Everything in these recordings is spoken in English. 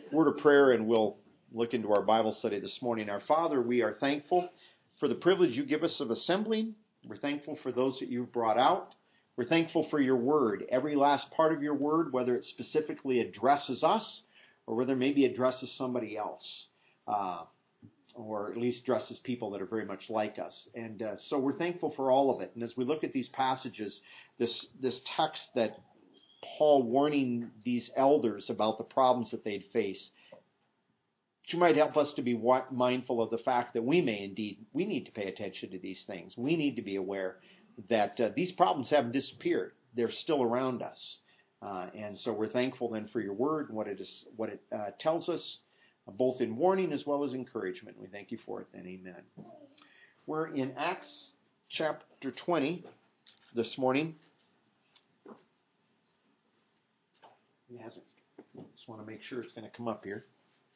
Word of prayer, and we'll look into our Bible study this morning. Our Father, we are thankful for the privilege you give us of assembling. We're thankful for those that you've brought out. We're thankful for your word, every last part of your word, whether it specifically addresses us or whether maybe addresses somebody else, or at least addresses people that are very much like us. And so we're thankful for all of it. And as we look at these passages, this text that Paul warning these elders about the problems that they'd face, you might help us to be mindful of the fact that we need to pay attention to these things. We need to be aware that these problems haven't disappeared. They're still around us. And so we're thankful then for your word and what it tells us, both in warning as well as encouragement. We thank you for it then. Amen. We're in Acts chapter 20 this morning. It hasn't. Just want to make sure it's going to come up here.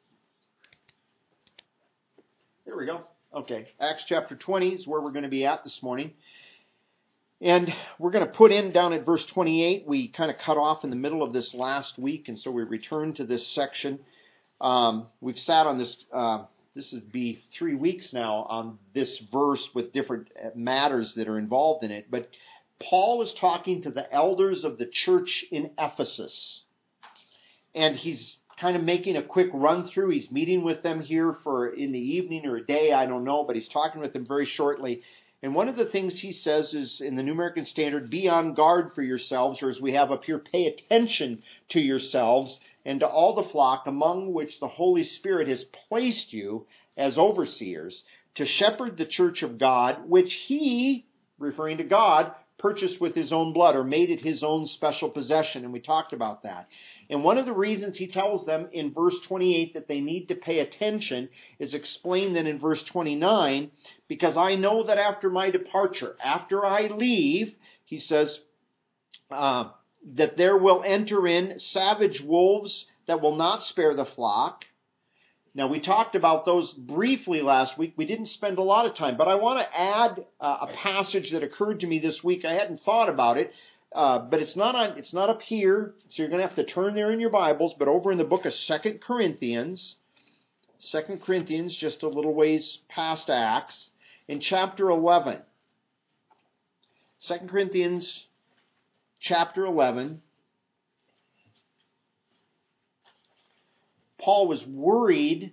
There we go. Okay. Acts chapter 20 is where we're going to be at this morning. And we're going to put in down at verse 28. We kind of cut off in the middle of this last week, and so we return to this section. We've sat on this, this would be 3 weeks now on this verse with different matters that are involved in it. But Paul is talking to the elders of the church in Ephesus. And he's kind of making a quick run through. He's meeting with them here in the evening or a day, I don't know, but he's talking with them very shortly. And one of the things he says is, in the New American Standard, be on guard for yourselves, or as we have up here, pay attention to yourselves and to all the flock among which the Holy Spirit has placed you as overseers, to shepherd the church of God, which he, referring to God, purchased with his own blood, or made it his own special possession. And we talked about that. And one of the reasons he tells them in verse 28 that they need to pay attention is explained then in verse 29, because I know that after my departure, after I leave, he says, that there will enter in savage wolves that will not spare the flock. Now, we talked about those briefly last week. We didn't spend a lot of time, but I want to add a passage that occurred to me this week. I hadn't thought about it, but it's not up here, so you're going to have to turn there in your Bibles, but over in the book of 2 Corinthians, just a little ways past Acts, in chapter 11. 2 Corinthians chapter 11. Paul was worried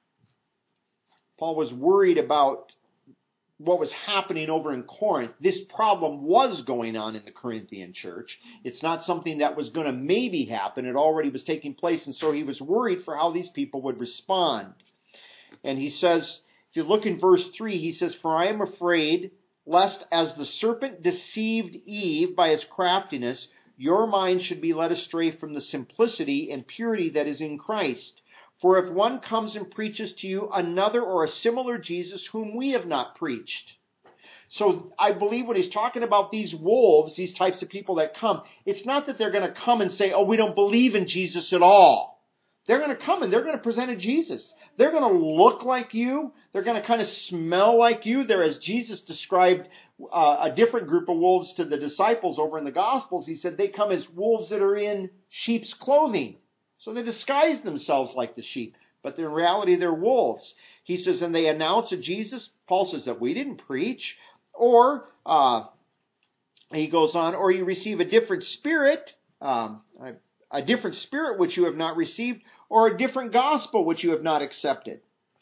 about what was happening over in Corinth. This problem was going on in the Corinthian church. It's not something that was going to maybe happen. It already was taking place, and so he was worried for how these people would respond. And he says, if you look in verse 3, he says, for I am afraid lest as the serpent deceived Eve by his craftiness, your mind should be led astray from the simplicity and purity that is in Christ. For if one comes and preaches to you another or a similar Jesus whom we have not preached. So I believe when he's talking about these wolves, these types of people that come, it's not that they're going to come and say, oh, we don't believe in Jesus at all. They're going to come and they're going to present a Jesus. They're going to look like you. They're going to kind of smell like you. They're, as Jesus described a different group of wolves to the disciples over in the Gospels, he said they come as wolves that are in sheep's clothing. So they disguise themselves like the sheep, but in reality they're wolves. He says, and they announce a Jesus, Paul says, that we didn't preach. Or, he goes on, or you receive a different spirit which you have not received, or a different gospel which you have not accepted.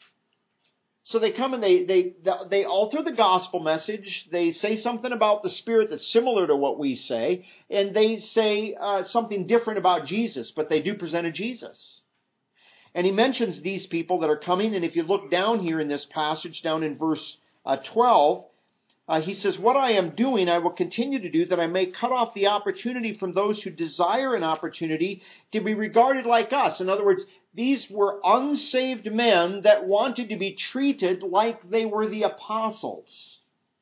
So they come and they alter the gospel message. They say something about the Spirit that's similar to what we say, and they say something different about Jesus, but they do present a Jesus. And he mentions these people that are coming, and if you look down here in this passage, down in verse 12, he says, what I am doing, I will continue to do, that I may cut off the opportunity from those who desire an opportunity to be regarded like us. In other words, these were unsaved men that wanted to be treated like they were the apostles,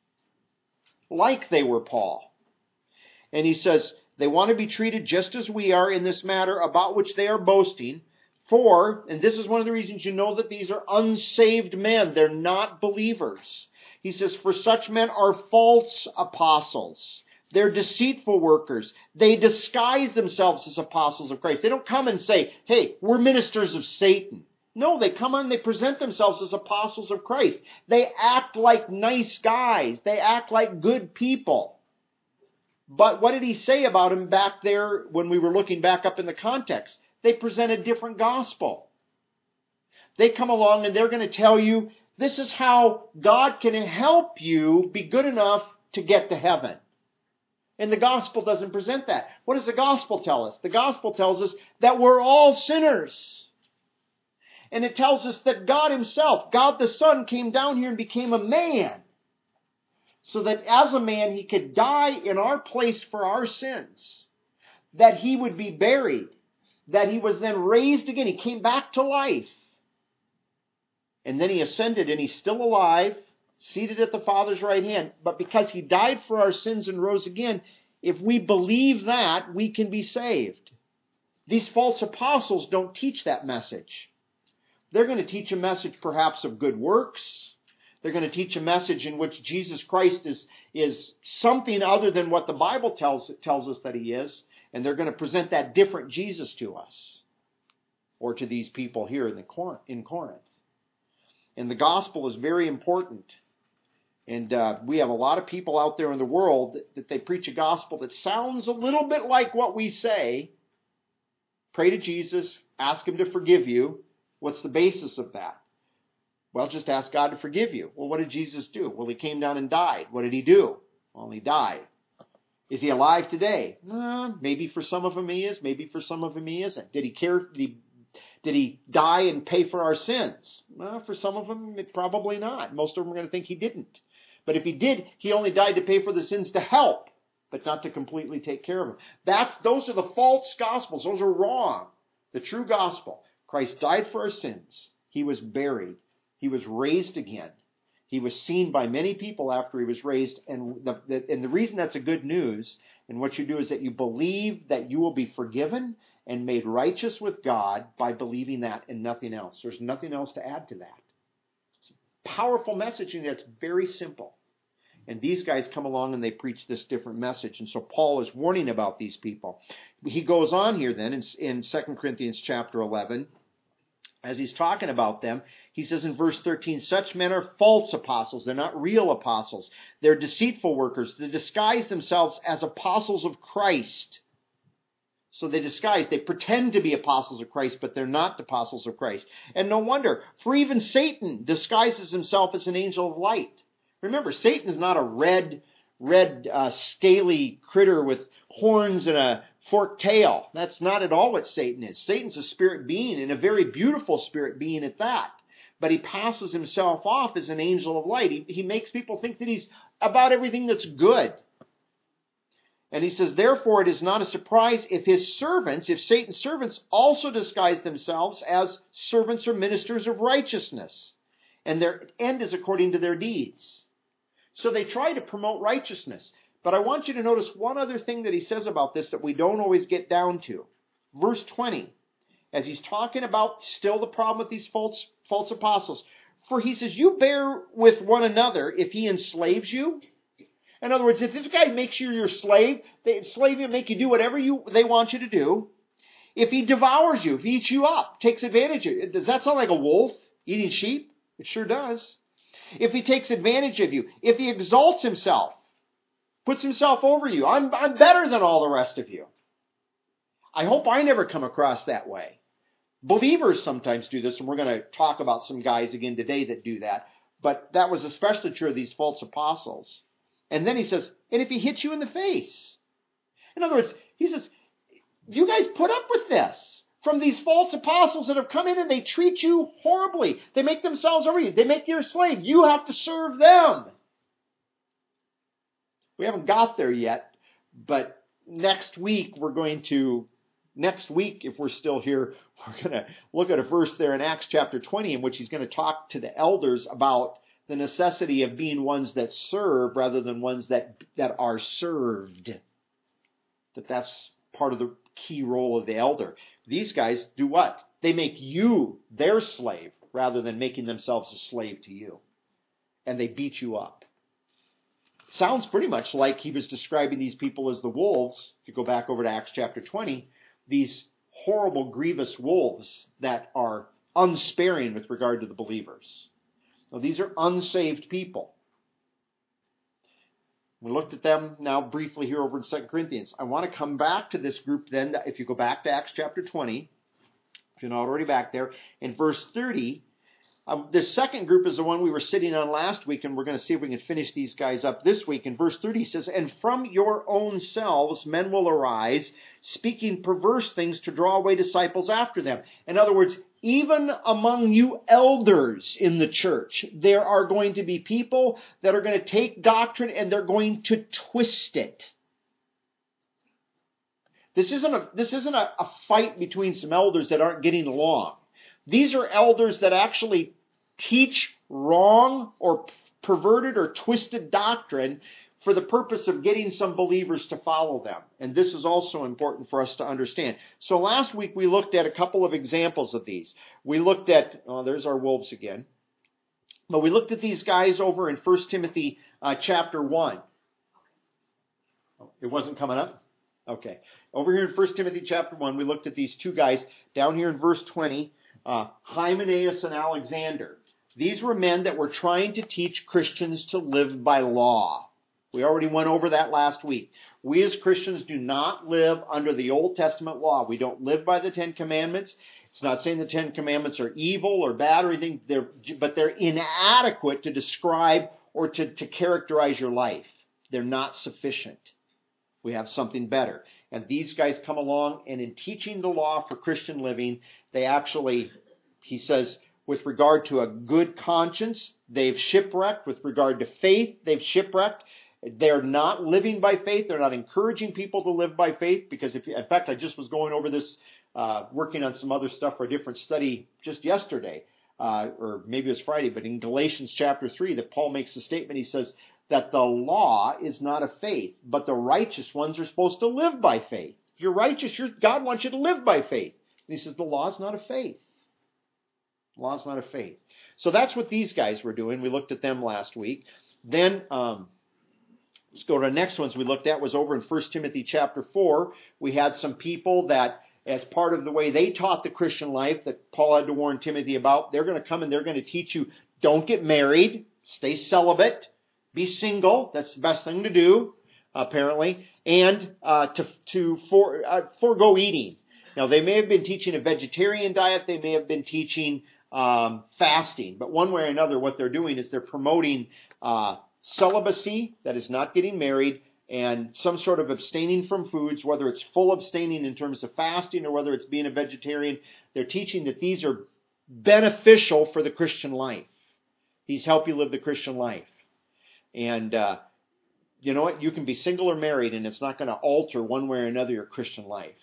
like they were Paul. And he says, they want to be treated just as we are in this matter about which they are boasting. For, and this is one of the reasons you know that these are unsaved men, they're not believers. He says, for such men are false apostles, They're deceitful workers. They disguise themselves as apostles of Christ. They don't come and say, hey, we're ministers of Satan. No, they come on and they present themselves as apostles of Christ. They act like nice guys. They act like good people. But what did he say about them back there when we were looking back up in the context? They present a different gospel. They come along and they're going to tell you, this is how God can help you be good enough to get to heaven. And the gospel doesn't present that. What does the gospel tell us? The gospel tells us that we're all sinners. And it tells us that God himself, God the Son, came down here and became a man. So that as a man, he could die in our place for our sins. That he would be buried. That he was then raised again. He came back to life. And then he ascended and he's still alive, seated at the Father's right hand. But because he died for our sins and rose again, if we believe that, we can be saved. These false apostles don't teach that message. They're going to teach a message perhaps of good works. They're going to teach a message in which Jesus Christ is something other than what the Bible tells us that he is. And they're going to present that different Jesus to us. Or to these people here in Corinth. And the gospel is very important. And we have a lot of people out there in the world that they preach a gospel that sounds a little bit like what we say. Pray to Jesus, ask him to forgive you. What's the basis of that? Well, just ask God to forgive you. Well, what did Jesus do? Well, he came down and died. What did he do? Well, he died. Is he alive today? Maybe for some of them he is. Maybe for some of them he isn't. Did he care? Did he die and pay for our sins? Well, for some of them, probably not. Most of them are going to think he didn't. But if he did, he only died to pay for the sins to help, but not to completely take care of them. Those are the false gospels. Those are wrong. The true gospel. Christ died for our sins. He was buried. He was raised again. He was seen by many people after he was raised. And the reason that's a good news, and what you do is that you believe that you will be forgiven and made righteous with God by believing that and nothing else. There's nothing else to add to that. It's a powerful message, and it's very simple. And these guys come along and they preach this different message. And so Paul is warning about these people. He goes on here then in 2 Corinthians chapter 11. As he's talking about them, he says in verse 13, such men are false apostles. They're not real apostles. They're deceitful workers. They disguise themselves as apostles of Christ. So they pretend to be apostles of Christ, but they're not apostles of Christ. And no wonder, for even Satan disguises himself as an angel of light. Remember, Satan is not a red, scaly critter with horns and a forked tail. That's not at all what Satan is. Satan's a spirit being, and a very beautiful spirit being at that. But he passes himself off as an angel of light. He makes people think that he's about everything that's good. And he says, therefore it is not a surprise if Satan's servants also disguise themselves as servants or ministers of righteousness. And their end is according to their deeds. So they try to promote righteousness. But I want you to notice one other thing that he says about this that we don't always get down to. Verse 20, as he's talking about still the problem with these false apostles. For he says, you bear with one another if he enslaves you. In other words, if this guy makes you your slave, they enslave you and make you do whatever they want you to do. If he devours you, if he eats you up, takes advantage of you. Does that sound like a wolf eating sheep? It sure does. If he takes advantage of you, if he exalts himself, puts himself over you, I'm better than all the rest of you. I hope I never come across that way. Believers sometimes do this, and we're going to talk about some guys again today that do that. But that was especially true of these false apostles. And then he says, and if he hits you in the face. In other words, he says, you guys put up with this from these false apostles that have come in and they treat you horribly. They make themselves over you. They make you a slave. You have to serve them. We haven't got there yet, but next week, if we're still here, we're going to look at a verse there in Acts chapter 20 in which he's going to talk to the elders about the necessity of being ones that serve rather than ones that are served. That's part of the key role of the elder. These guys do what? They make you their slave rather than making themselves a slave to you. And they beat you up. sounds pretty much like he was describing these people as the wolves. If you go back over to Acts chapter 20, these horrible, grievous wolves that are unsparing with regard to the believers. Now, these are unsaved people. We looked at them now briefly here over in 2 Corinthians. I want to come back to this group then. If you go back to Acts chapter 20, if you're not already back there, in verse 30, this second group is the one we were sitting on last week, and we're going to see if we can finish these guys up this week. In verse 30 he says, "And from your own selves men will arise, speaking perverse things to draw away disciples after them." In other words, even among you elders in the church, there are going to be people that are going to take doctrine and they're going to twist it. This isn't a fight between some elders that aren't getting along. These are elders that actually teach wrong or perverted or twisted doctrine for the purpose of getting some believers to follow them. And this is also important for us to understand. So last week we looked at a couple of examples of these. We looked at, there's our wolves again. But we looked at these guys over in 1 Timothy chapter 1. It wasn't coming up? Okay. Over here in 1 Timothy chapter 1, we looked at these two guys. Down here in verse 20, Hymenaeus and Alexander. These were men that were trying to teach Christians to live by law. We already went over that last week. We as Christians do not live under the Old Testament law. We don't live by the Ten Commandments. It's not saying the Ten Commandments are evil or bad or anything, but they're inadequate to describe or to characterize your life. They're not sufficient. We have something better. And these guys come along, and in teaching the law for Christian living, they actually, he says, with regard to a good conscience, they've shipwrecked. With regard to faith, they've shipwrecked. They're not living by faith. They're not encouraging people to live by faith. Because, in fact, I just was going over this, working on some other stuff for a different study just yesterday, or maybe it was Friday, but in Galatians chapter 3, that Paul makes the statement, he says that the law is not of faith, but the righteous ones are supposed to live by faith. If you're righteous, God wants you to live by faith. And he says the law is not of faith. The law is not of faith. So that's what these guys were doing. We looked at them last week. Then, let's go to the next ones we looked at was over in 1 Timothy chapter 4. We had some people that, as part of the way they taught the Christian life that Paul had to warn Timothy about, they're going to come and they're going to teach you, don't get married, stay celibate, be single. That's the best thing to do, apparently, and to forego eating. Now, they may have been teaching a vegetarian diet. They may have been teaching fasting. But one way or another, what they're doing is they're promoting celibacy, that is not getting married, and some sort of abstaining from foods, whether it's full abstaining in terms of fasting or whether it's being a vegetarian. They're teaching that these are beneficial for the Christian life. These help you live the Christian life. And you know what? You can be single or married, and it's not going to alter one way or another your Christian life.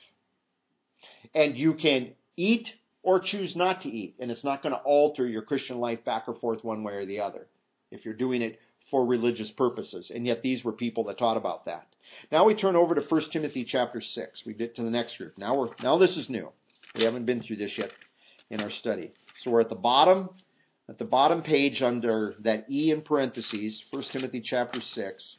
And you can eat or choose not to eat, and it's not going to alter your Christian life back or forth one way or the other if you're doing it for religious purposes. And yet these were people that taught about that. Now we turn over to 1 Timothy chapter 6. We get to the next group. Now this is new. We haven't been through this yet in our study. So we're at the bottom page under that E in parentheses, 1 Timothy chapter 6.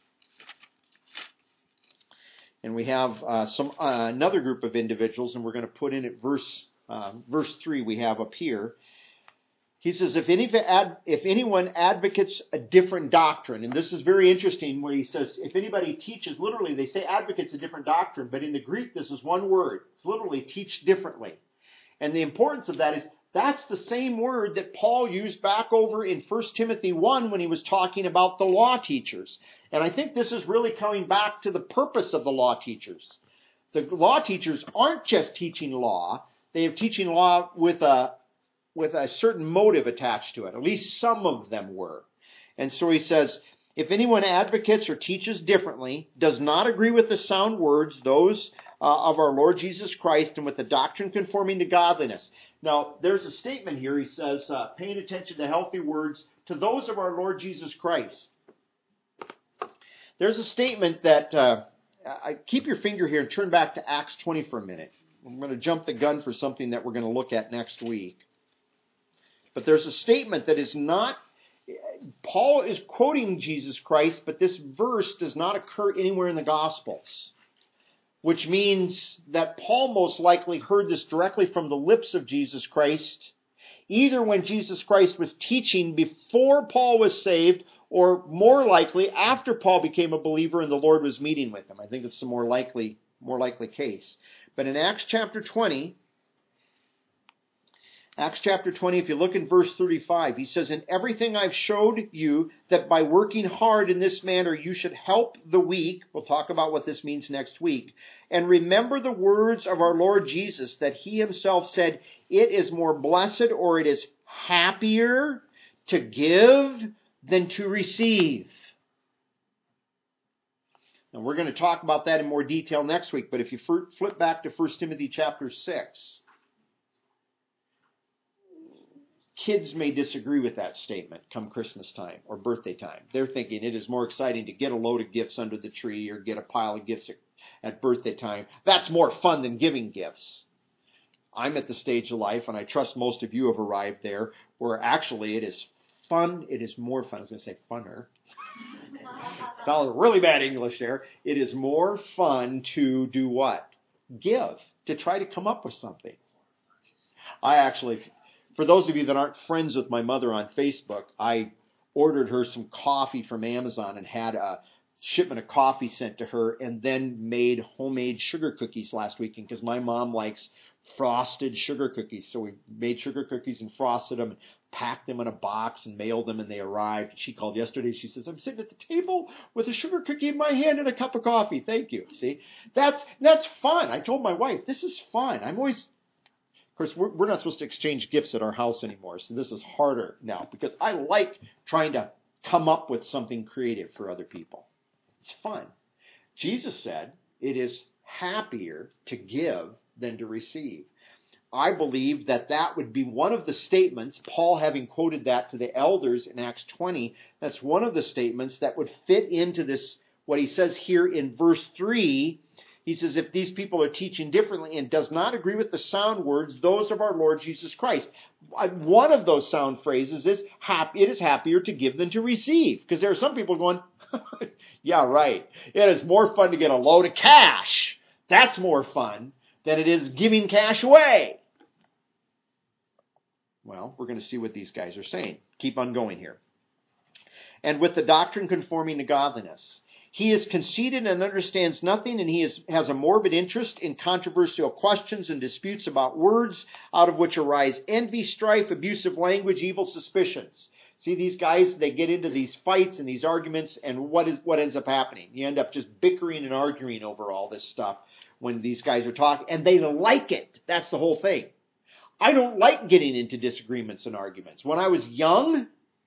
And we have another group of individuals, and we're going to put in at verse 3 we have up here. He says, if anyone advocates a different doctrine, and this is very interesting where he says, if anybody teaches, literally they say advocates a different doctrine, but in the Greek this is one word. It's literally teach differently. And the importance of that is that's the same word that Paul used back over in 1 Timothy 1 when he was talking about the law teachers. And I think this is really coming back to the purpose of the law teachers. The law teachers aren't just teaching law. They are teaching law with a certain motive attached to it. At least some of them were. And so he says, if anyone advocates or teaches differently, does not agree with the sound words, those of our Lord Jesus Christ, and with the doctrine conforming to godliness. Now, there's a statement here. He says, paying attention to healthy words to those of our Lord Jesus Christ. There's a statement that, keep your finger here and turn back to Acts 20 for a minute. I'm going to jump the gun for something that we're going to look at next week. But there's a statement that is not, Paul is quoting Jesus Christ, but this verse does not occur anywhere in the Gospels, which means that Paul most likely heard this directly from the lips of Jesus Christ, either when Jesus Christ was teaching before Paul was saved, or more likely after Paul became a believer and the Lord was meeting with him. I think it's the more likely case. But in Acts chapter 20, if you look in verse 35, he says, "In everything I've showed you that by working hard in this manner you should help the weak." We'll talk about what this means next week. "And remember the words of our Lord Jesus, that he himself said, 'It is more blessed,' or 'it is happier to give than to receive.'" Now we're going to talk about that in more detail next week, but if you flip back to 1 Timothy chapter 6, kids may disagree with that statement come Christmas time or birthday time. They're thinking it is more exciting to get a load of gifts under the tree or get a pile of gifts at birthday time. That's more fun than giving gifts. I'm at the stage of life, and I trust most of you have arrived there, where actually it is fun. It is more fun. I was going to say funner. Sounds really bad English there. It is more fun to do what? Give. To try to come up with something. I actually, for those of you that aren't friends with my mother on Facebook, I ordered her some coffee from Amazon and had a shipment of coffee sent to her, and then made homemade sugar cookies last weekend because my mom likes frosted sugar cookies. So we made sugar cookies and frosted them and packed them in a box and mailed them, and they arrived. She called yesterday. She says, "I'm sitting at the table with a sugar cookie in my hand and a cup of coffee. Thank you." See, that's fun. I told my wife, this is fun. I'm always, of course, we're not supposed to exchange gifts at our house anymore. So this is harder now because I like trying to come up with something creative for other people. It's fun. Jesus said it is happier to give than to receive. I believe that would be one of the statements, Paul having quoted that to the elders in Acts 20, that's one of the statements that would fit into this, what he says here in verse 3. He says, if these people are teaching differently and does not agree with the sound words, those of our Lord Jesus Christ. One of those sound phrases is, it is happier to give than to receive. Because there are some people going, yeah, right. It is more fun to get a load of cash. That's more fun than it is giving cash away. Well, we're going to see what these guys are saying. Keep on going here. "And with the doctrine conforming to godliness. He is conceited and understands nothing, and he has a morbid interest in controversial questions and disputes about words, out of which arise envy, strife, abusive language, evil suspicions." See, these guys, they get into these fights and these arguments, and what ends up happening? You end up just bickering and arguing over all this stuff when these guys are talking, and they like it. That's the whole thing. I don't like getting into disagreements and arguments. When I was young,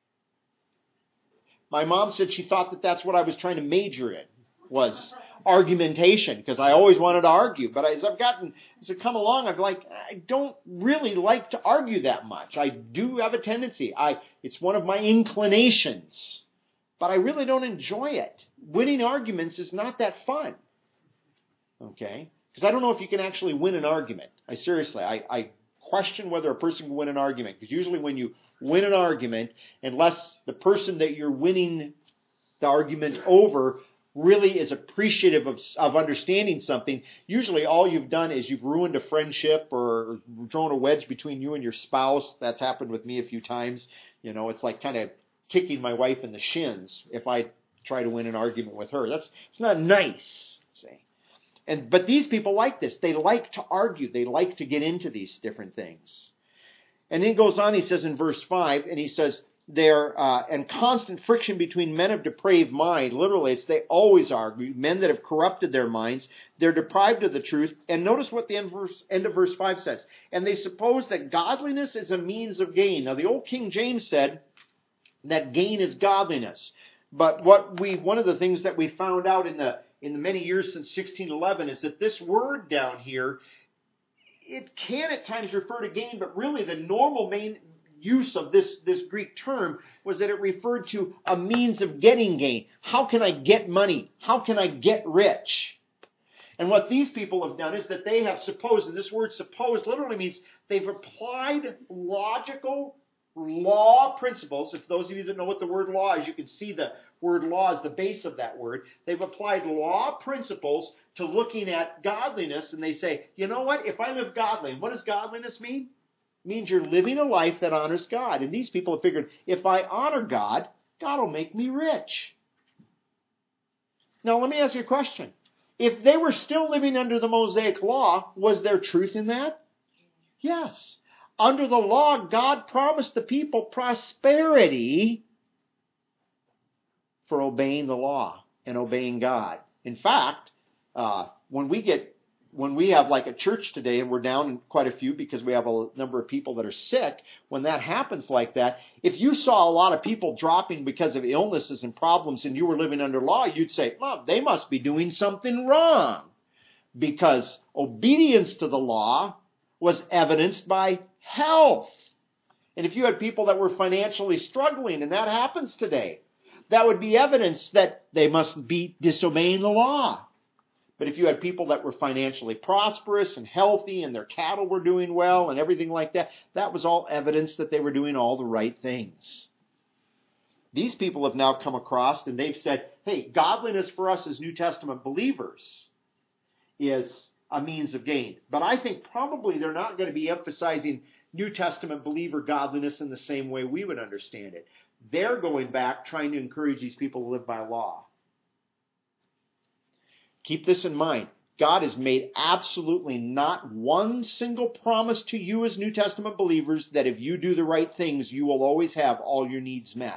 my mom said she thought that that's what I was trying to major in, was argumentation, because I always wanted to argue. But as I've come along, I'm like, I don't really like to argue that much. I do have a tendency. It's one of my inclinations, but I really don't enjoy it. Winning arguments is not that fun. Okay? Because I don't know if you can actually win an argument. I question whether a person can win an argument. Because usually when you win an argument, unless the person that you're winning the argument over really is appreciative of understanding something, usually all you've done is you've ruined a friendship or thrown a wedge between you and your spouse. That's happened with me a few times. You know, it's like kind of kicking my wife in the shins if I try to win an argument with her. It's not nice, see. But these people like this. They like to argue. They like to get into these different things. And then he goes on, he says in verse 5, and he says, there and constant friction between men of depraved mind. Literally, it's they always argue. Men that have corrupted their minds. They're deprived of the truth. And notice what the end of verse 5 says. And they suppose that godliness is a means of gain. Now, the old King James said that gain is godliness. But one of the things that we found out in the many years since 1611 is that this word down here, it can at times refer to gain, but really the normal main use of this Greek term was that it referred to a means of getting gain. How can I get money? How can I get rich? And what these people have done is that they have supposed, and this word suppose literally means they've applied logical law principles. If those of you that know what the word law is, you can see the word law is the base of that word. They've applied law principles to looking at godliness, and they say, you know what? If I live godly, what does godliness mean? It means you're living a life that honors God. And these people have figured, if I honor God, God will make me rich. Now, let me ask you a question. If they were still living under the Mosaic law, was there truth in that? Yes. Under the law, God promised the people prosperity for obeying the law and obeying God. In fact, when we have like a church today, and we're down in quite a few because we have a number of people that are sick, when that happens like that, if you saw a lot of people dropping because of illnesses and problems and you were living under law, you'd say, well, they must be doing something wrong, because obedience to the law was evidenced by health. And if you had people that were financially struggling, and that happens today, that would be evidence that they must be disobeying the law. But if you had people that were financially prosperous and healthy and their cattle were doing well and everything like that, that was all evidence that they were doing all the right things. These people have now come across and they've said, hey, godliness for us as New Testament believers is a means of gain. But I think probably they're not going to be emphasizing New Testament believer godliness in the same way we would understand it. They're going back trying to encourage these people to live by law. Keep this in mind. God has made absolutely not one single promise to you as New Testament believers that if you do the right things, you will always have all your needs met.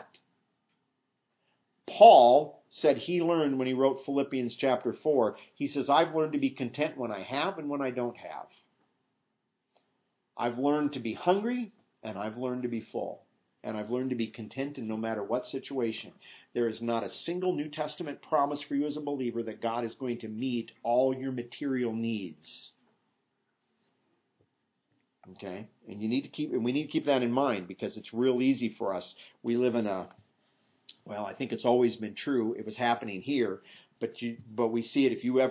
Paul said he learned when he wrote Philippians chapter 4, he says, I've learned to be content when I have and when I don't have. I've learned to be hungry and I've learned to be full. And I've learned to be content in no matter what situation. There is not a single New Testament promise for you as a believer that God is going to meet all your material needs. Okay? And we need to keep that in mind, because it's real easy for us. We live in I think it's always been true. It was happening here, but we see it if you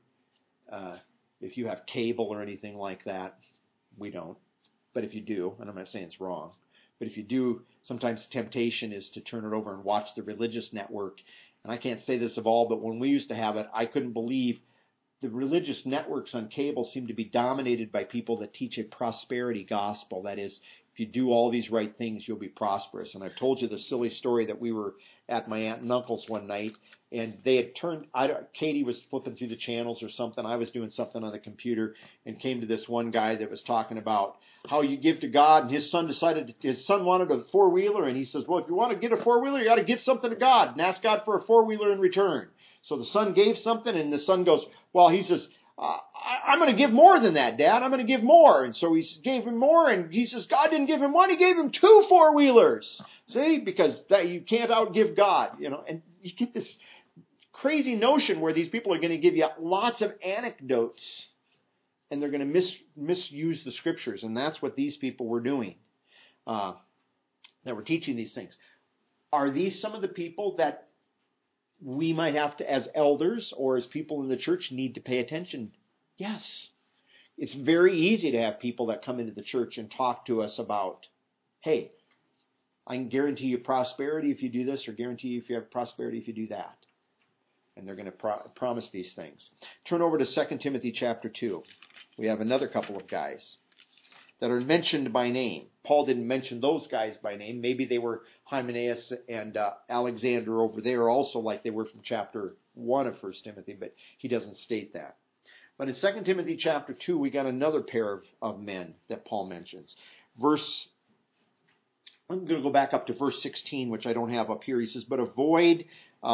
have cable or anything like that. We don't. But if you do, and I'm not saying it's wrong, but if you do, sometimes the temptation is to turn it over and watch the religious network. And I can't say this of all, but when we used to have it, I couldn't believe the religious networks on cable seem to be dominated by people that teach a prosperity gospel. That is, if you do all these right things, you'll be prosperous. And I've told you the silly story that we were at my aunt and uncle's one night, and they had Katie was flipping through the channels or something. I was doing something on the computer, and came to this one guy that was talking about how you give to God, and his son wanted a four-wheeler, and he says, well, if you want to get a four-wheeler, you got to give something to God and ask God for a four-wheeler in return. So the son gave something, and the son goes, well, he says, I'm going to give more than that, Dad. I'm going to give more. And so he gave him more, and he says God didn't give him one. He gave him 2 four-wheelers. See, because you can't outgive God, and you get this crazy notion where these people are going to give you lots of anecdotes, and they're going to misuse the scriptures. And that's what these people were doing, that were teaching these things. Are these some of the people that we might have to, as elders or as people in the church, need to pay attention? Yes. It's very easy to have people that come into the church and talk to us about, hey, I can guarantee you prosperity if you do this, or guarantee you if you have prosperity if you do that. And they're going to promise these things. Turn over to 2 Timothy chapter 2. We have another couple of guys that are mentioned by name. Paul didn't mention those guys by name. Maybe they were Hymenaeus and Alexander over there also, like they were from chapter 1 of 1 Timothy, but he doesn't state that. But in 2 Timothy chapter 2, we got another pair of men that Paul mentions. I'm going to go back up to verse 16, which I don't have up here. He says, but avoid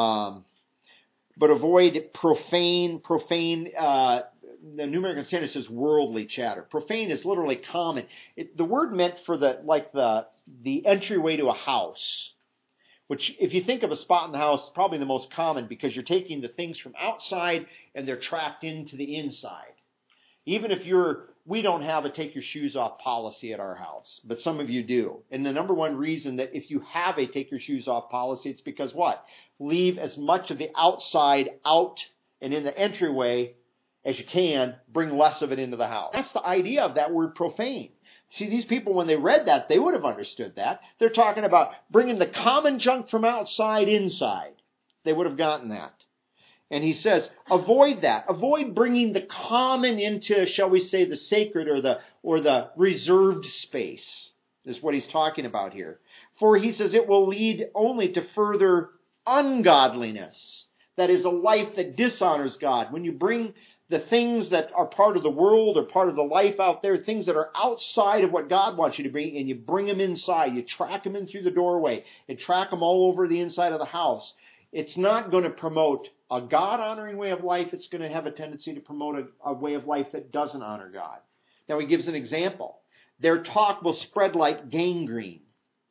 profane, the New American Standard says worldly chatter. Profane is literally common. The word meant for the entryway to a house, which if you think of a spot in the house, is probably the most common, because you're taking the things from outside and they're tracked into the inside. Even if we don't have a take your shoes off policy at our house, but some of you do. And the number one reason that if you have a take your shoes off policy, it's because what? Leave as much of the outside out and in the entryway as you can, bring less of it into the house. That's the idea of that word profane. See, these people, when they read that, they would have understood that. They're talking about bringing the common junk from outside inside. They would have gotten that. And he says, avoid that. Avoid bringing the common into, shall we say, the sacred or the reserved space, is what he's talking about here. For he says it will lead only to further ungodliness. That is a life that dishonors God. When you bring the things that are part of the world or part of the life out there, things that are outside of what God wants you to bring, and you bring them inside, you track them in through the doorway, and track them all over the inside of the house, it's not going to promote a God-honoring way of life. It's going to have a tendency to promote a way of life that doesn't honor God. Now he gives an example. Their talk will spread like gangrene.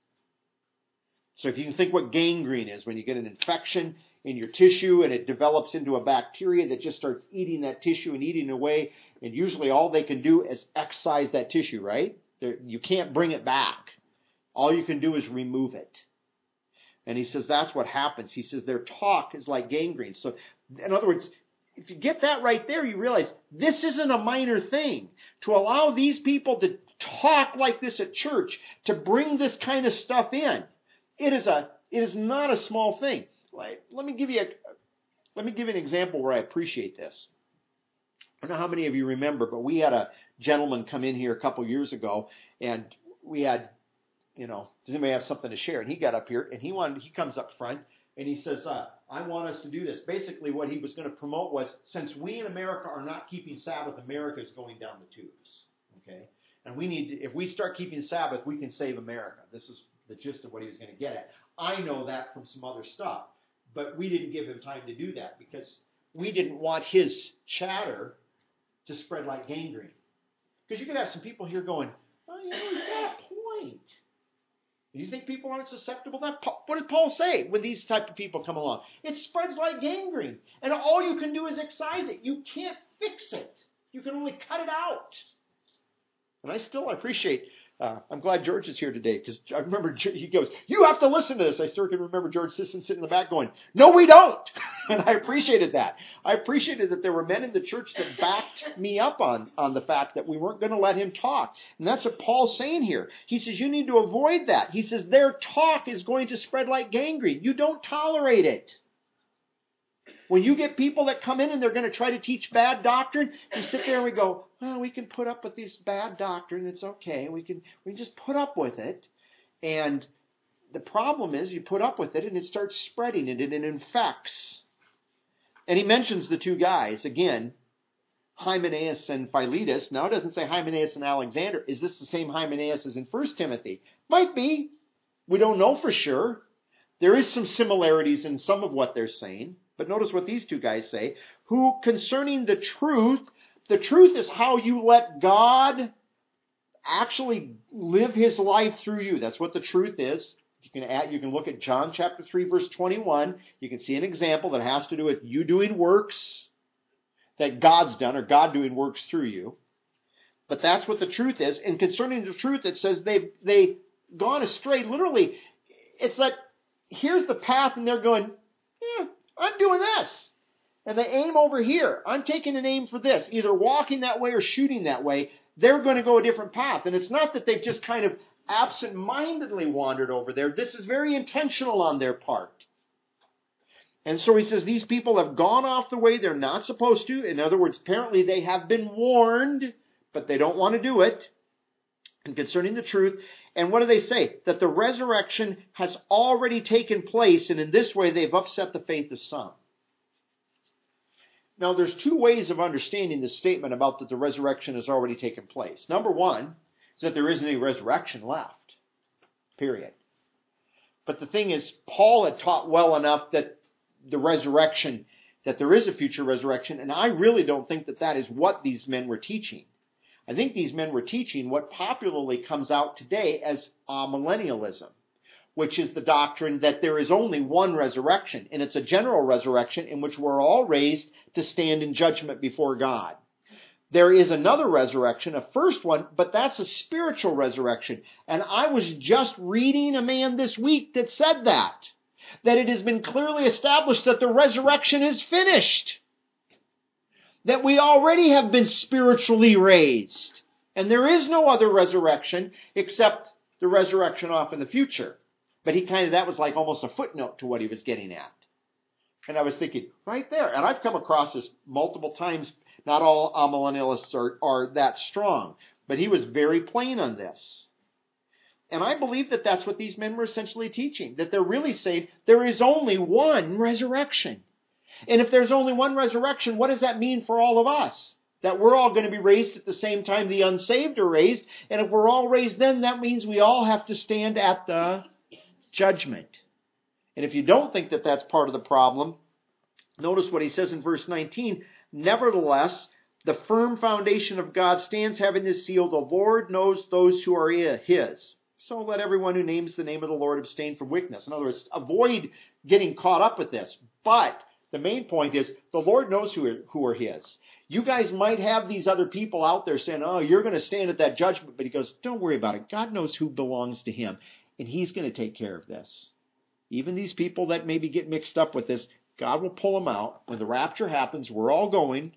So if you can think what gangrene is, when you get an infection in your tissue and it develops into a bacteria that just starts eating that tissue and eating away, and usually all they can do is excise that tissue, right? You can't bring it back. All you can do is remove it. And he says that's what happens. He says their talk is like gangrene. So in other words, if you get that right there, you realize this isn't a minor thing. To allow these people to talk like this at church, to bring this kind of stuff in, it is not a small thing. Let me give you an example where I appreciate this. I don't know how many of you remember, but we had a gentleman come in here a couple years ago, and we had, does anybody have something to share? And he got up here, and he comes up front, and he says, I want us to do this. Basically, what he was going to promote was, since we in America are not keeping Sabbath, America is going down the tubes. Okay? And if we start keeping Sabbath, we can save America. This is the gist of what he was going to get at. I know that from some other stuff. But we didn't give him time to do that because we didn't want his chatter to spread like gangrene. Because you could have some people here going, he's got a point. Do you think people aren't susceptible to that? What did Paul say when these type of people come along? It spreads like gangrene. And all you can do is excise it. You can't fix it. You can only cut it out. And I appreciate, I'm glad George is here today, because I remember he goes, you have to listen to this. I still can remember George Sisson sitting in the back going, no, we don't. And I appreciated that. I appreciated that there were men in the church that backed me up on the fact that we weren't going to let him talk. And that's what Paul's saying here. He says you need to avoid that. He says their talk is going to spread like gangrene. You don't tolerate it. When you get people that come in and they're going to try to teach bad doctrine, we sit there and we go, well, we can put up with this bad doctrine. It's okay. We can just put up with it. And the problem is you put up with it and it starts spreading and it infects. And he mentions the two guys, again, Hymenaeus and Philetus. Now it doesn't say Hymenaeus and Alexander. Is this the same Hymenaeus as in 1 Timothy? Might be. We don't know for sure. There is some similarities in some of what they're saying. But notice what these two guys say. Who concerning the truth is how you let God actually live his life through you. That's what the truth is. You can look at John chapter 3, verse 21. You can see an example that has to do with you doing works that God's done, or God doing works through you. But that's what the truth is. And concerning the truth, it says they've gone astray. Literally, it's like, here's the path, and they're going, I'm doing this. And they aim over here. I'm taking an aim for this. Either walking that way or shooting that way. They're going to go a different path. And it's not that they've just kind of absent-mindedly wandered over there. This is very intentional on their part. And so he says these people have gone off the way they're not supposed to. In other words, apparently they have been warned, but they don't want to do it. And concerning the truth, and what do they say? That the resurrection has already taken place, and in this way they've upset the faith of some. Now there's two ways of understanding this statement about that the resurrection has already taken place. Number one is that there isn't any resurrection left. Period. But the thing is, Paul had taught well enough that the resurrection, that there is a future resurrection, and I really don't think that that is what these men were teaching. I think these men were teaching what popularly comes out today as amillennialism, which is the doctrine that there is only one resurrection, and it's a general resurrection in which we're all raised to stand in judgment before God. There is another resurrection, a first one, but that's a spiritual resurrection. And I was just reading a man this week that said that it has been clearly established that the resurrection is finished. That we already have been spiritually raised. And there is no other resurrection except the resurrection off in the future. But that was like almost a footnote to what he was getting at. And I was thinking, right there. And I've come across this multiple times. Not all amillennialists are that strong. But he was very plain on this. And I believe that that's what these men were essentially teaching. That they're really saying there is only one resurrection. And if there's only one resurrection, what does that mean for all of us? That we're all going to be raised at the same time the unsaved are raised. And if we're all raised then, that means we all have to stand at the judgment. And if you don't think that that's part of the problem, notice what he says in verse 19. Nevertheless, the firm foundation of God stands, having this seal, the Lord knows those who are his. So let everyone who names the name of the Lord abstain from wickedness. In other words, avoid getting caught up with this. But the main point is the Lord knows who are his. You guys might have these other people out there saying, oh, you're going to stand at that judgment. But he goes, don't worry about it. God knows who belongs to him. And he's going to take care of this. Even these people that maybe get mixed up with this, God will pull them out. When the rapture happens, we're all going.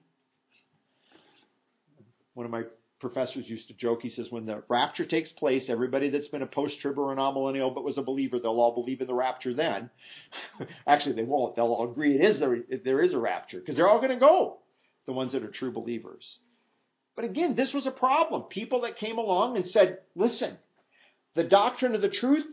One of my professors used to joke, he says, when the rapture takes place, everybody that's been a post-trib or an amillennial but was a believer, they'll all believe in the rapture then. Actually, they won't. They'll all agree there is a rapture because they're all going to go, the ones that are true believers. But again, this was a problem. People that came along and said, listen, the doctrine of the truth,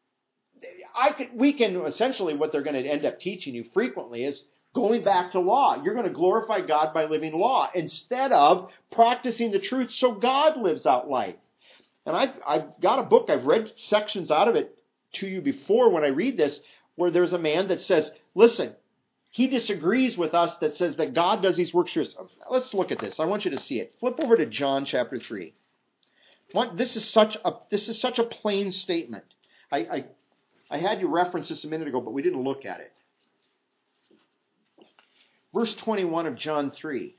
we can essentially, what they're going to end up teaching you frequently is going back to law. You're going to glorify God by living law instead of practicing the truth so God lives out life. And I've got a book, I've read sections out of it to you before when I read this, where there's a man that says, listen, he disagrees with us that says that God does these works through us. Let's look at this. I want you to see it. Flip over to John chapter 3. This is such a plain statement. I had you reference this a minute ago, but we didn't look at it. Verse 21 of John 3.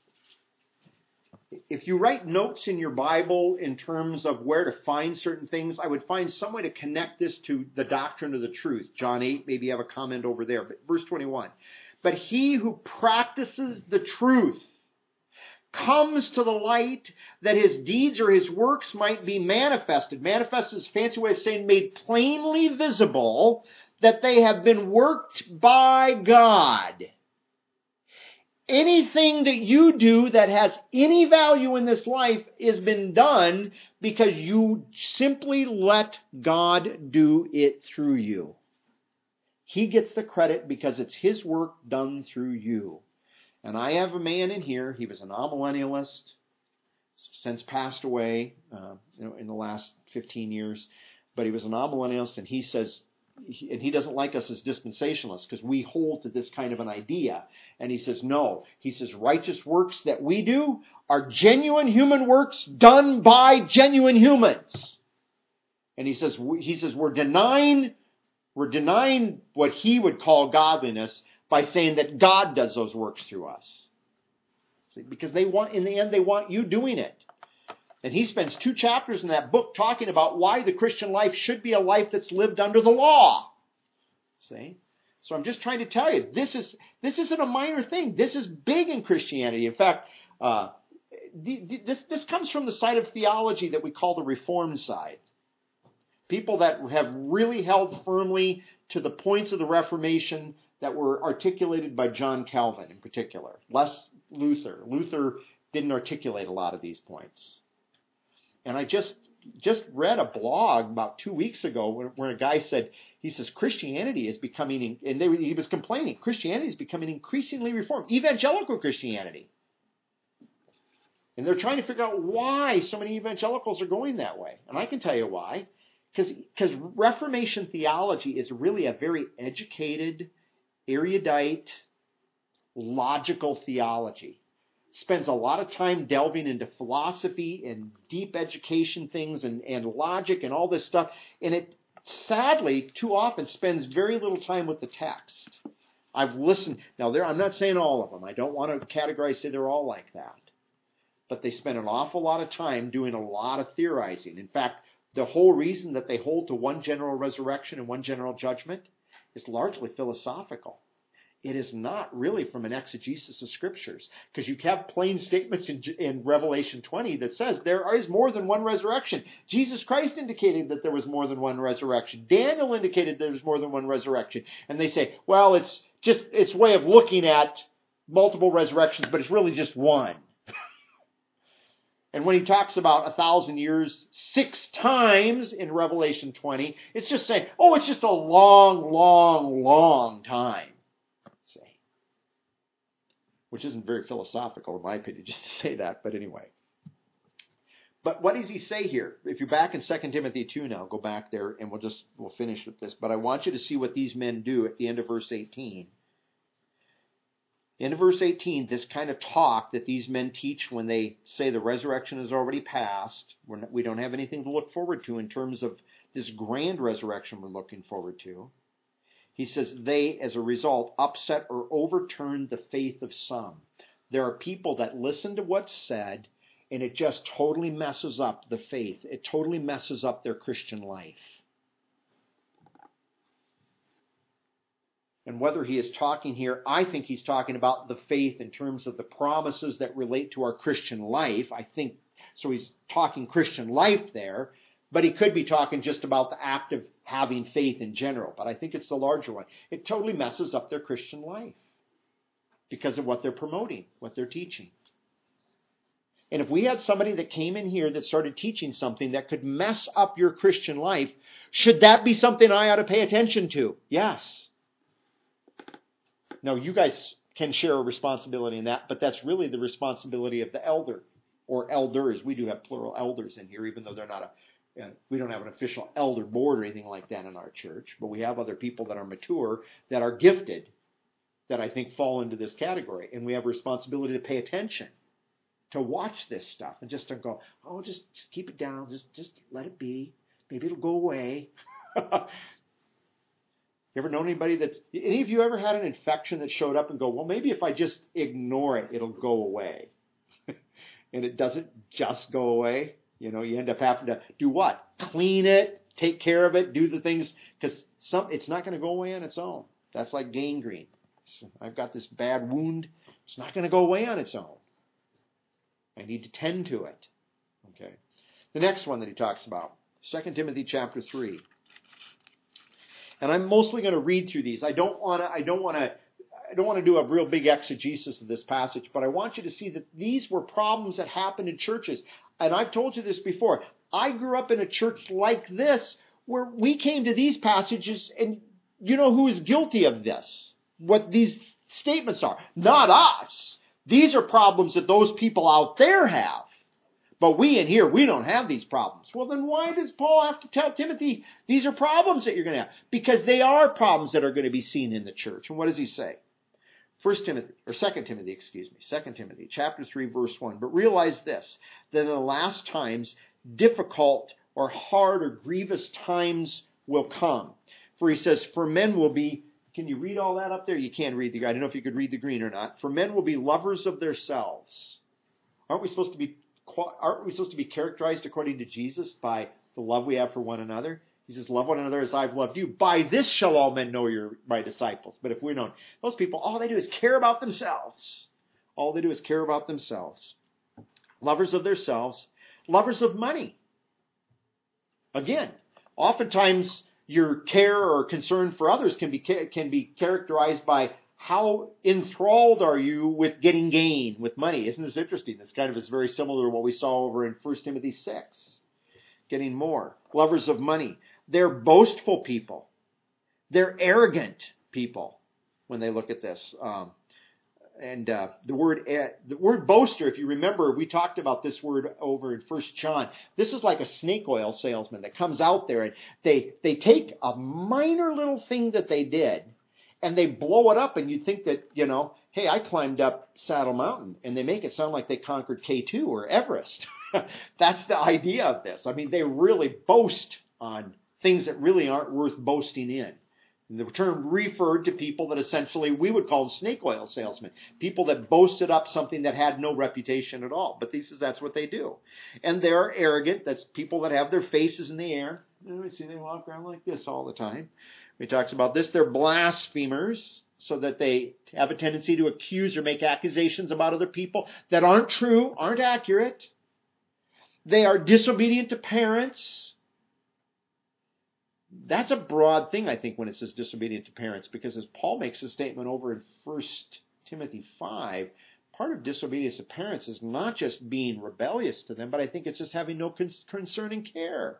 If you write notes in your Bible in terms of where to find certain things, I would find some way to connect this to the doctrine of the truth. John 8, maybe you have a comment over there. But verse 21. But he who practices the truth comes to the light, that his deeds or his works might be manifested. Manifested is a fancy way of saying made plainly visible, that they have been worked by God. Anything that you do that has any value in this life has been done because you simply let God do it through you. He gets the credit because it's his work done through you. And I have a man in here, he was an amillennialist, since passed away in the last 15 years, but he was an amillennialist, and he says, and he doesn't like us as dispensationalists because we hold to this kind of an idea. And he says, no. He says, righteous works that we do are genuine human works done by genuine humans. And he says we're denying what he would call godliness by saying that God does those works through us. See, because in the end, they want you doing it. And he spends 2 chapters in that book talking about why the Christian life should be a life that's lived under the law. See? So I'm just trying to tell you, this isn't a minor thing. This is big in Christianity. In fact, this comes from the side of theology that we call the Reformed side. People that have really held firmly to the points of the Reformation that were articulated by John Calvin in particular. Less Luther. Luther didn't articulate a lot of these points. And I just read a blog about 2 weeks ago where a guy said, he says, Christianity is becoming, and he was complaining, Christianity is becoming increasingly reformed. Evangelical Christianity. And they're trying to figure out why so many evangelicals are going that way. And I can tell you why. Because Reformation theology is really a very educated, erudite, logical theology. Spends a lot of time delving into philosophy and deep education things and logic and all this stuff. And it sadly, too often, spends very little time with the text. I've listened. Now, I'm not saying all of them. I don't want to say they're all like that. But they spend an awful lot of time doing a lot of theorizing. In fact, the whole reason that they hold to one general resurrection and one general judgment is largely philosophical. it is not really from an exegesis of Scriptures, because you have plain statements in Revelation 20 that says there is more than one resurrection. Jesus Christ indicated that there was more than one resurrection. Daniel indicated there was more than one resurrection. And they say, well, it's a way of looking at multiple resurrections, but it's really just one. And when he talks about 1,000 years 6 times in Revelation 20, it's just saying, oh, it's just a long, long, long time. Which isn't very philosophical, in my opinion, just to say that, but anyway. But what does he say here? If you're back in 2 Timothy 2 now, go back there and we'll finish with this. But I want you to see what these men do at the end of verse 18. End of verse 18, this kind of talk that these men teach when they say the resurrection is already past. We don't have anything to look forward to in terms of this grand resurrection we're looking forward to. He says they, as a result, upset or overturn the faith of some. There are people that listen to what's said, and it just totally messes up the faith. It totally messes up their Christian life. And whether he is talking here, I think he's talking about the faith in terms of the promises that relate to our Christian life. I think so. He's talking Christian life there. But he could be talking just about the act of having faith in general. But I think it's the larger one. It totally messes up their Christian life because of what they're promoting, what they're teaching. And if we had somebody that came in here that started teaching something that could mess up your Christian life, should that be something I ought to pay attention to? Yes. Now, you guys can share a responsibility in that, but that's really the responsibility of the elder or elders. We do have plural elders in here, even though they're not we don't have an official elder board or anything like that in our church, but we have other people that are mature, that are gifted, that I think fall into this category. And we have a responsibility to pay attention, to watch this stuff, and just don't go, oh, just keep it down, just let it be. Maybe it'll go away. You ever known anybody any of you ever had an infection that showed up and go, well, maybe if I just ignore it, it'll go away. And it doesn't just go away. You know, you end up having to do what? Clean it, take care of it, do the things, because it's not going to go away on its own. That's like gangrene. So I've got this bad wound. It's not going to go away on its own. I need to tend to it. Okay. The next one that he talks about, 2 Timothy chapter 3. And I'm mostly going to read through these. I don't want to do a real big exegesis of this passage, but I want you to see that these were problems that happened in churches. And I've told you this before. I grew up in a church like this where we came to these passages, and you know who is guilty of this? What these statements are. Not us. These are problems that those people out there have. But we in here, we don't have these problems. Well, then why does Paul have to tell Timothy these are problems that you're going to have? Because they are problems that are going to be seen in the church. And what does he say? 2 Timothy chapter 3, verse 1. But realize this, that in the last times, difficult or hard or grievous times will come. For he says, for men will be, can you read all that up there? You can read I don't know if you could read the green or not. For men will be lovers of themselves. Aren't we supposed to be characterized according to Jesus by the love we have for one another? He says, love one another as I've loved you. By this shall all men know you're my disciples. But if we don't, those people, all they do is care about themselves. All they do is care about themselves. Lovers of themselves, lovers of money. Again, oftentimes your care or concern for others can be characterized by how enthralled are you with getting gain, with money. Isn't this interesting? This kind of is very similar to what we saw over in 1 Timothy 6. Getting more. Lovers of money. They're boastful people. They're arrogant people when they look at this. The word boaster, if you remember, we talked about this word over in 1 John. This is like a snake oil salesman that comes out there and they take a minor little thing that they did and they blow it up, and you think that, hey, I climbed up Saddle Mountain, and they make it sound like they conquered K2 or Everest. That's the idea of this. I mean, they really boast on things that really aren't worth boasting in. And the term referred to people that essentially we would call snake oil salesmen, people that boasted up something that had no reputation at all. But that's what they do. And they're arrogant. That's people that have their faces in the air. We see they walk around like this all the time. He talks about this. They're blasphemers, so that they have a tendency to accuse or make accusations about other people that aren't true, aren't accurate. They are disobedient to parents. That's a broad thing, I think, when it says disobedient to parents, because as Paul makes a statement over in 1 Timothy 5, part of disobedience to parents is not just being rebellious to them, but I think it's just having no concern and care.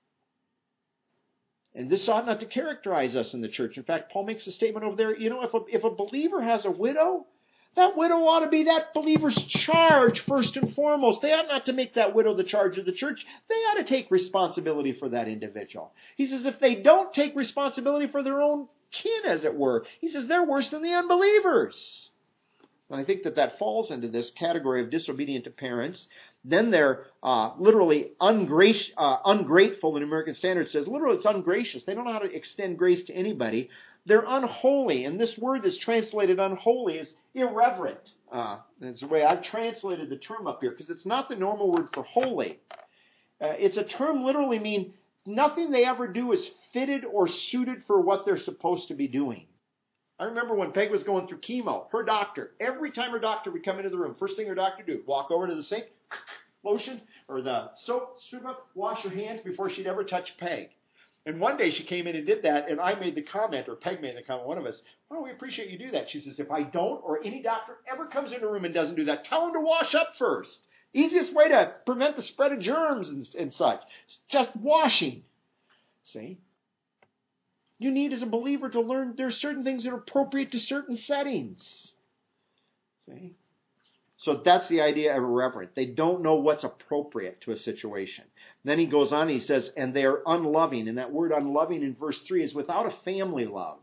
And this ought not to characterize us in the church. In fact, Paul makes a statement over there, if a believer has a widow, that widow ought to be that believer's charge first and foremost. They ought not to make that widow the charge of the church. They ought to take responsibility for that individual. He says if they don't take responsibility for their own kin, as it were, he says they're worse than the unbelievers. And I think that falls into this category of disobedient to parents. Then they're literally ungrateful. The New American Standard says literally it's ungracious. They don't know how to extend grace to anybody. They're unholy. And this word that's translated unholy is irreverent. That's the way I've translated the term up here, because it's not the normal word for holy. It's a term literally mean nothing they ever do is fitted or suited for what they're supposed to be doing. I remember when Peg was going through chemo, her doctor, every time her doctor would come into the room, first thing her doctor would do, walk over to the sink, lotion, or the soap, wash her hands before she'd ever touch Peg. And one day she came in and did that, and I made the comment, or Peg made the comment, one of us, oh, we appreciate you do that. She says, if I don't, or any doctor ever comes in a room and doesn't do that, tell them to wash up first. Easiest way to prevent the spread of germs and such. It's just washing. See? You need, as a believer, to learn there are certain things that are appropriate to certain settings. See? So that's the idea of irreverent. They don't know what's appropriate to a situation. Then he goes on, he says, and they are unloving. And that word unloving in verse 3 is without a family love.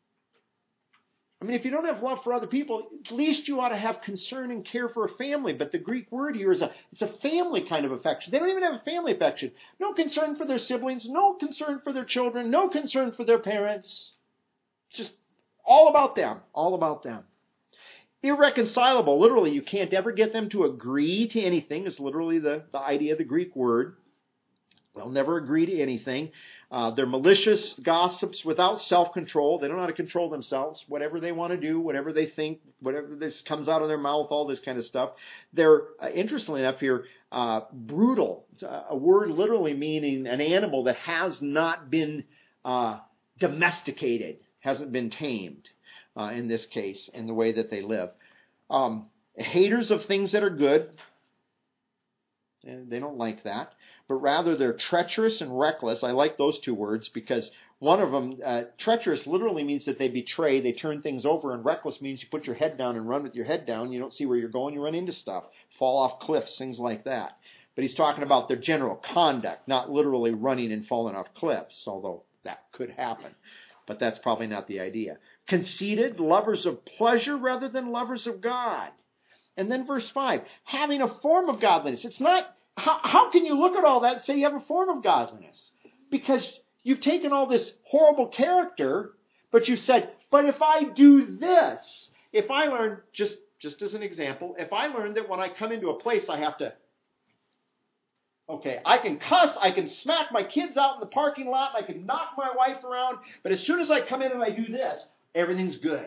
I mean, if you don't have love for other people, at least you ought to have concern and care for a family. But the Greek word here is it's a family kind of affection. They don't even have a family affection. No concern for their siblings, no concern for their children, no concern for their parents. Just all about them, all about them. Irreconcilable, literally, you can't ever get them to agree to anything, is literally the idea of the Greek word. They'll never agree to anything. They're malicious gossips without self-control. They don't know how to control themselves. Whatever they want to do, whatever they think, whatever this comes out of their mouth, all this kind of stuff. They're, interestingly enough here, brutal. It's a word literally meaning an animal that has not been domesticated, hasn't been tamed in this case, in the way that they live. Haters of things that are good. And they don't like that. But rather they're treacherous and reckless. I like those two words because one of them, treacherous literally means that they betray, they turn things over, and reckless means you put your head down and run with your head down. You don't see where you're going, you run into stuff, fall off cliffs, things like that. But he's talking about their general conduct, not literally running and falling off cliffs, although that could happen. But that's probably not the idea. Conceited, lovers of pleasure rather than lovers of God. And then verse 5, having a form of godliness. It's not, how can you look at all that and say you have a form of godliness? Because you've taken all this horrible character, but you said, but if I do this, if I learn, just as an example, if I learn that when I come into a place I have to, okay, I can cuss, I can smack my kids out in the parking lot, I can knock my wife around, but as soon as I come in and I do this, everything's good.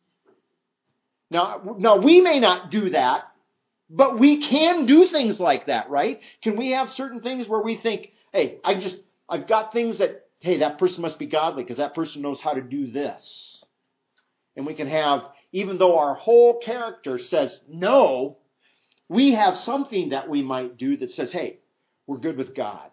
Now we may not do that, but we can do things like that, right? Can we have certain things where we think, hey, I've got things that, hey, that person must be godly because that person knows how to do this. And we can have, even though our whole character says no, we have something that we might do that says, hey, we're good with God.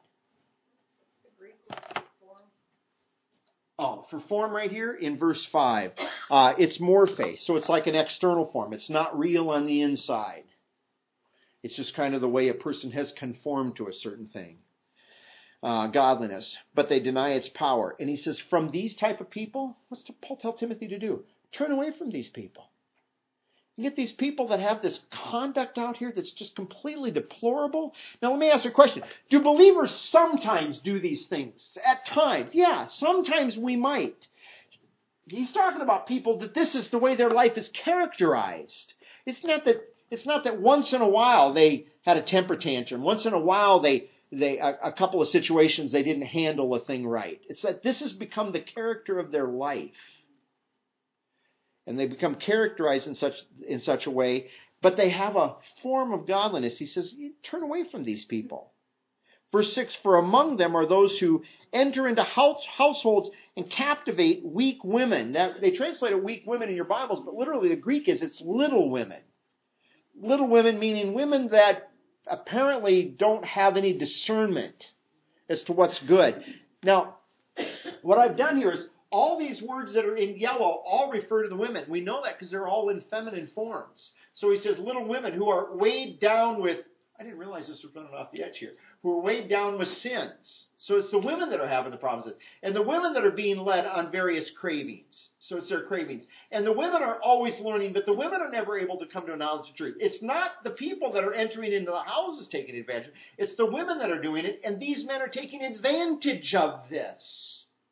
Oh, for form right here in verse 5, it's morphe. So it's like an external form. It's not real on the inside. It's just kind of the way a person has conformed to a certain thing. Godliness. But they deny its power. And he says, from these type of people, what's Paul tell Timothy to do? Turn away from these people. You get these people that have this conduct out here that's just completely deplorable. Now let me ask you a question. Do believers sometimes do these things? At times. Yeah, sometimes we might. He's talking about people that this is the way their life is characterized. It's not that once in a while they had a temper tantrum. Once in a while they a couple of situations they didn't handle a thing right. It's that this has become the character of their life. And they become characterized in such a way, but they have a form of godliness. He says, you turn away from these people. Verse 6, for among them are those who enter into households and captivate weak women. Now, they translate it weak women in your Bibles, but literally the Greek it's little women. Little women meaning women that apparently don't have any discernment as to what's good. Now, what I've done here is all these words that are in yellow all refer to the women. We know that because they're all in feminine forms. So he says little women who are weighed down with, I didn't realize this was running off the edge here, who are weighed down with sins. So it's the women that are having the problems. And the women that are being led on various cravings. So it's their cravings. And the women are always learning, but the women are never able to come to a knowledge of truth. It's not the people that are entering into the houses taking advantage. It's the women that are doing it, and these men are taking advantage of this.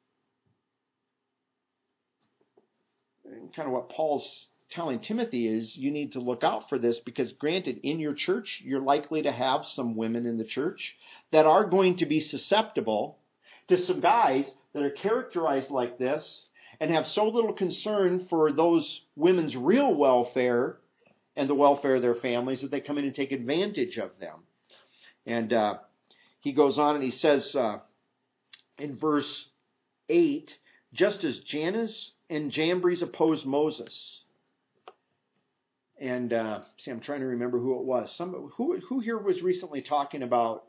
And kind of what Paul's telling Timothy is you need to look out for this because granted, in your church, you're likely to have some women in the church that are going to be susceptible to some guys that are characterized like this and have so little concern for those women's real welfare and the welfare of their families that they come in and take advantage of them. And he goes on and he says in verse 8, just as Jannes and Jambres opposed Moses. And I'm trying to remember who it was. Who here was recently talking about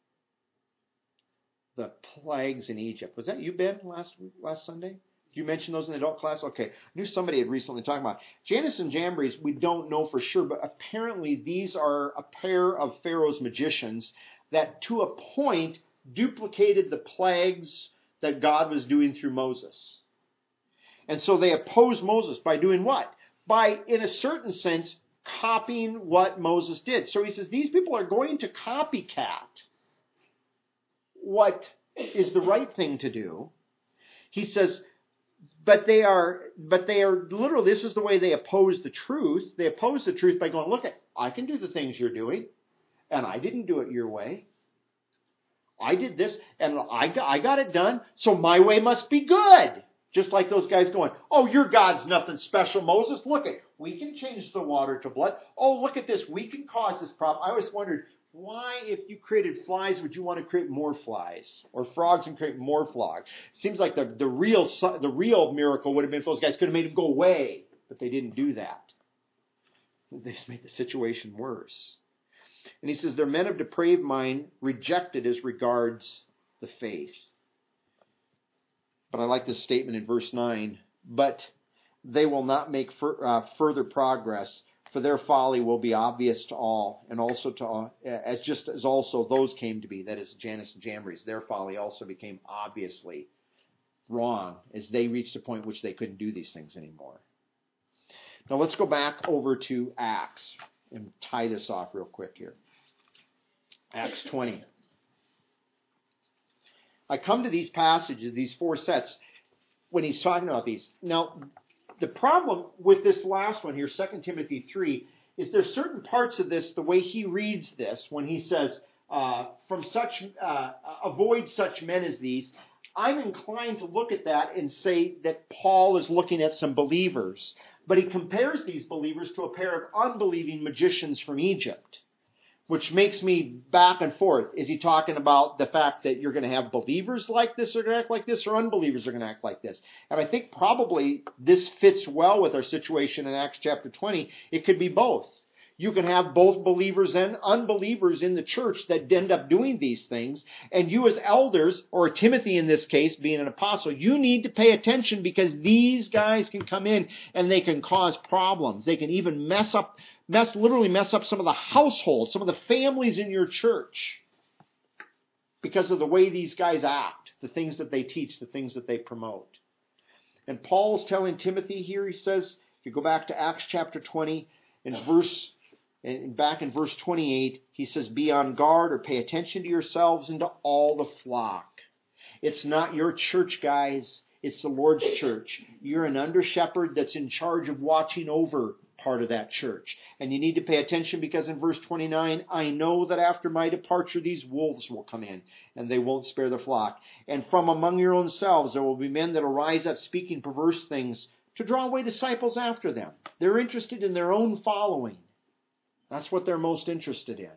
the plagues in Egypt? Was that you, Ben, last Sunday? Did you mention those in the adult class? Okay. I knew somebody had recently talked about Jannes and Jambres. We don't know for sure, but apparently these are a pair of Pharaoh's magicians that to a point duplicated the plagues that God was doing through Moses. And so they opposed Moses by doing what? By, in a certain sense, copying what Moses did. So he says these people are going to copycat what is the right thing to do. He says, but they are literally, this is the way they oppose the truth. They oppose the truth by going, look, I can do the things you're doing, and I didn't do it your way. I did this, and I got it done, so my way must be good. Just like those guys going, oh, your God's nothing special, Moses. Look we can change the water to blood. Oh, look at this. We can cause this problem. I always wondered, why, if you created flies, would you want to create more flies? Or frogs and create more frogs? Seems like the real miracle would have been if those guys could have made them go away. But they didn't do that. They just made the situation worse. And he says, they're men of depraved mind, rejected as regards the faith. But I like this statement in verse 9. But they will not make further progress, for their folly will be obvious to all, and also to all, as also those came to be. That is Jannes and Jambres. Their folly also became obviously wrong as they reached a point which they couldn't do these things anymore. Now let's go back over to Acts and tie this off real quick here. Acts 20. I come to these passages, these four sets, when he's talking about these. Now, the problem with this last one here, 2 Timothy 3, is there's certain parts of this, the way he reads this, when he says, avoid such men as these, I'm inclined to look at that and say that Paul is looking at some believers. But he compares these believers to a pair of unbelieving magicians from Egypt, which makes me back and forth. Is he talking about the fact that you're going to have believers like this are going to act like this, or unbelievers are going to act like this? And I think probably this fits well with our situation in Acts chapter 20. It could be both. You can have both believers and unbelievers in the church that end up doing these things. And you as elders, or Timothy in this case, being an apostle, you need to pay attention because these guys can come in and they can cause problems. They can even literally mess up some of the households, some of the families in your church because of the way these guys act, the things that they teach, the things that they promote. And Paul's telling Timothy here, he says, if you go back to Acts chapter 20, back in verse 28, he says, be on guard or pay attention to yourselves and to all the flock. It's not your church guys. It's the Lord's church. You're an under-shepherd that's in charge of watching over part of that church. And you need to pay attention because in verse 29, I know that after my departure these wolves will come in and they won't spare the flock. And from among your own selves there will be men that will rise up speaking perverse things to draw away disciples after them. They're interested in their own following. That's what they're most interested in.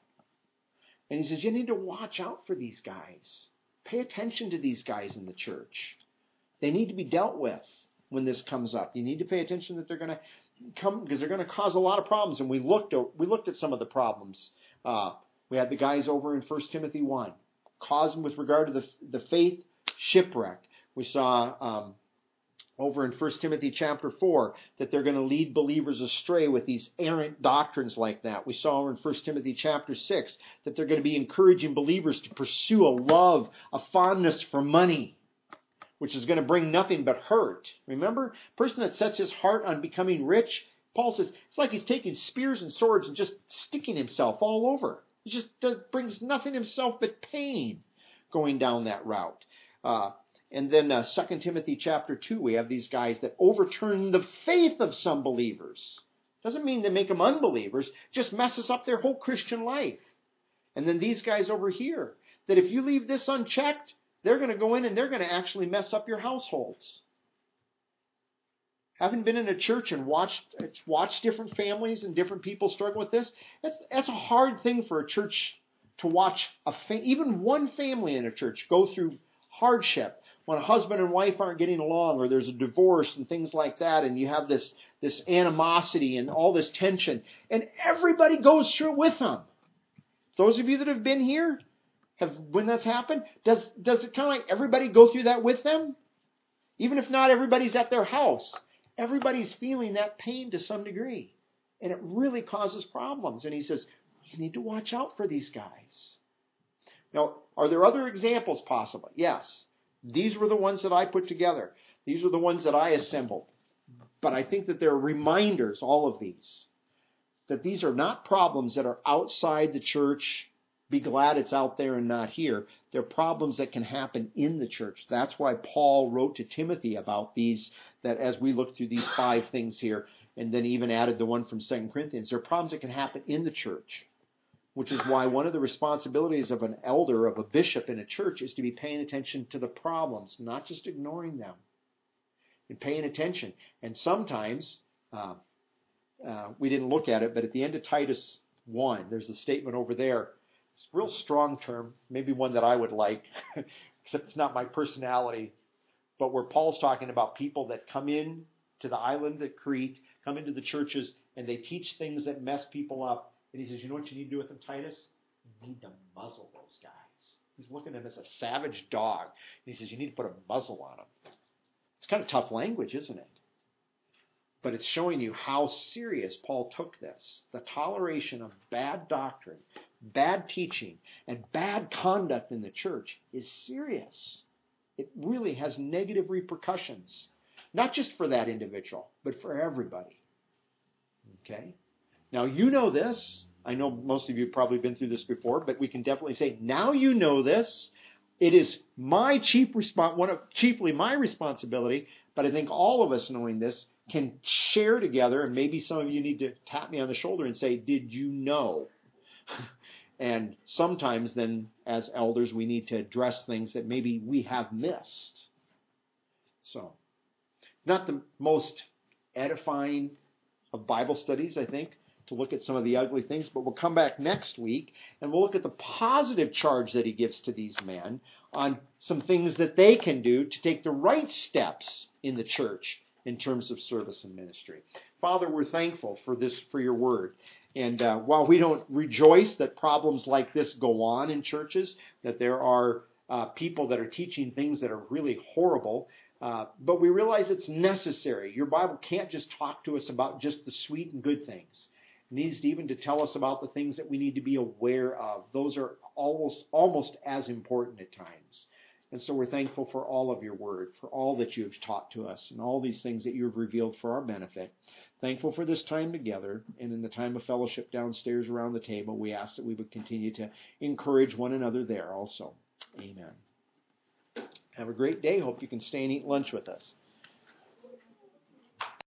And he says, you need to watch out for these guys. Pay attention to these guys in the church. They need to be dealt with when this comes up. You need to pay attention that they're going to come because they're going to cause a lot of problems. And we looked at some of the problems. We had the guys over in 1 Timothy 1. Causing with regard to the faith, shipwreck. We saw over in 1 Timothy chapter 4 that they're going to lead believers astray with these errant doctrines like that. We saw over in 1 Timothy chapter 6 that they're going to be encouraging believers to pursue a love, a fondness for money, which is going to bring nothing but hurt. Remember, a person that sets his heart on becoming rich, Paul says, it's like he's taking spears and swords and just sticking himself all over. He just brings nothing himself but pain going down that route. And then 2 Timothy chapter 2, we have these guys that overturn the faith of some believers. Doesn't mean they make them unbelievers, just messes up their whole Christian life. And then these guys over here, that if you leave this unchecked, they're going to go in and they're going to actually mess up your households. Having been in a church and watched different families and different people struggle with this, that's a hard thing for a church to watch. Even one family in a church go through hardship when a husband and wife aren't getting along or there's a divorce and things like that, and you have this animosity and all this tension, and everybody goes through it with them. Those of you that have been here, when that's happened, does it kind of like everybody go through that with them? Even if not everybody's at their house, everybody's feeling that pain to some degree. And it really causes problems. And he says, you need to watch out for these guys. Now, are there other examples possible? Yes. These were the ones that I put together. These are the ones that I assembled. But I think that they're reminders, all of these, that these are not problems that are outside the church. Be glad it's out there and not here. They're problems that can happen in the church. That's why Paul wrote to Timothy about these, that as we look through these 5 things here, and then even added the one from 2 Corinthians, there are problems that can happen in the church, which is why one of the responsibilities of an elder, of a bishop in a church, is to be paying attention to the problems, not just ignoring them, and paying attention. And sometimes, we didn't look at it, but at the end of Titus 1, there's a statement over there. It's a real strong term, maybe one that I would like, except it's not my personality, but where Paul's talking about people that come in to the island of Crete, come into the churches, and they teach things that mess people up. And he says, you know what you need to do with them, Titus? You need to muzzle those guys. He's looking at them as a savage dog. And he says, you need to put a muzzle on them. It's kind of tough language, isn't it? But it's showing you how serious Paul took this. The toleration of bad doctrine, bad teaching, and bad conduct in the church is serious. It really has negative repercussions. Not just for that individual, but for everybody. Okay? Now, you know this. I know most of you have probably been through this before, but we can definitely say, now you know this. It is my chiefly my responsibility, but I think all of us knowing this can share together, and maybe some of you need to tap me on the shoulder and say, did you know? And sometimes then, as elders, we need to address things that maybe we have missed. So, not the most edifying of Bible studies, I think, to look at some of the ugly things, but we'll come back next week and we'll look at the positive charge that he gives to these men on some things that they can do to take the right steps in the church in terms of service and ministry. Father, we're thankful for your word. And while we don't rejoice that problems like this go on in churches, that there are people that are teaching things that are really horrible, but we realize it's necessary. Your Bible can't just talk to us about just the sweet and good things. It needs to even to tell us about the things that we need to be aware of. Those are almost as important at times. And so we're thankful for all of your word, for all that you have taught to us, and all these things that you have revealed for our benefit. Thankful for this time together, and in the time of fellowship downstairs around the table, we ask that we would continue to encourage one another there also. Amen. Have a great day. Hope you can stay and eat lunch with us.